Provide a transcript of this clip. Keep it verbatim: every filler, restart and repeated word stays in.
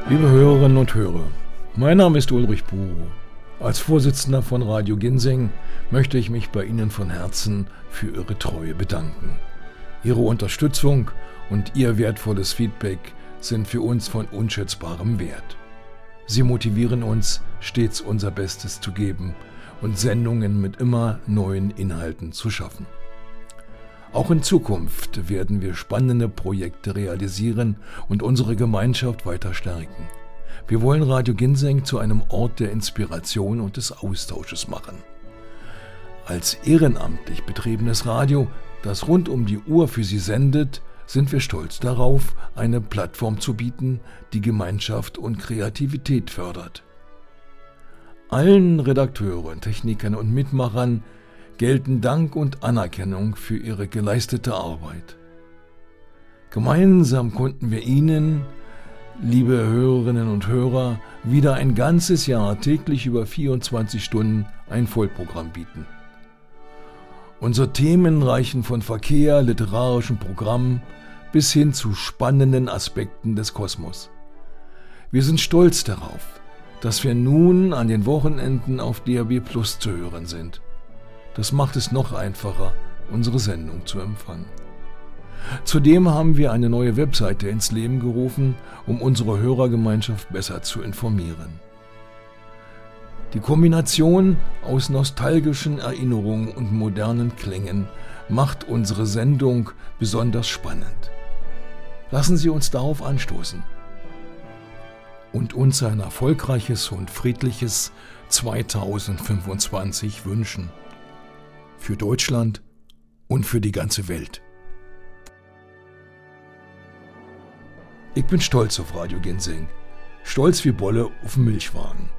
Liebe Hörerinnen und Hörer, mein Name ist Ulrich Buro. Als Vorsitzender von Radio Ginseng möchte ich mich bei Ihnen von Herzen für Ihre Treue bedanken. Ihre Unterstützung und Ihr wertvolles Feedback sind für uns von unschätzbarem Wert. Sie motivieren uns, stets unser Bestes zu geben und Sendungen mit immer neuen Inhalten zu schaffen. Auch in Zukunft werden wir spannende Projekte realisieren und unsere Gemeinschaft weiter stärken. Wir wollen Radio Ginseng zu einem Ort der Inspiration und des Austausches machen. Als ehrenamtlich betriebenes Radio, das rund um die Uhr für Sie sendet, sind wir stolz darauf, eine Plattform zu bieten, die Gemeinschaft und Kreativität fördert. Allen Redakteuren, Technikern und Mitmachern gelten Dank und Anerkennung für ihre geleistete Arbeit. Gemeinsam konnten wir Ihnen, liebe Hörerinnen und Hörer, wieder ein ganzes Jahr täglich über vierundzwanzig Stunden ein Vollprogramm bieten. Unsere Themen reichen von Verkehr, literarischem Programm bis hin zu spannenden Aspekten des Kosmos. Wir sind stolz darauf, dass wir nun an den Wochenenden auf D A B Plus zu hören sind. Das macht es noch einfacher, unsere Sendung zu empfangen. Zudem haben wir eine neue Webseite ins Leben gerufen, um unsere Hörergemeinschaft besser zu informieren. Die Kombination aus nostalgischen Erinnerungen und modernen Klängen macht unsere Sendung besonders spannend. Lassen Sie uns darauf anstoßen und uns ein erfolgreiches und friedliches zweitausendfünfundzwanzig wünschen. Für Deutschland und für die ganze Welt. Ich bin stolz auf Radio Ginseng, stolz wie Bolle auf den Milchwagen.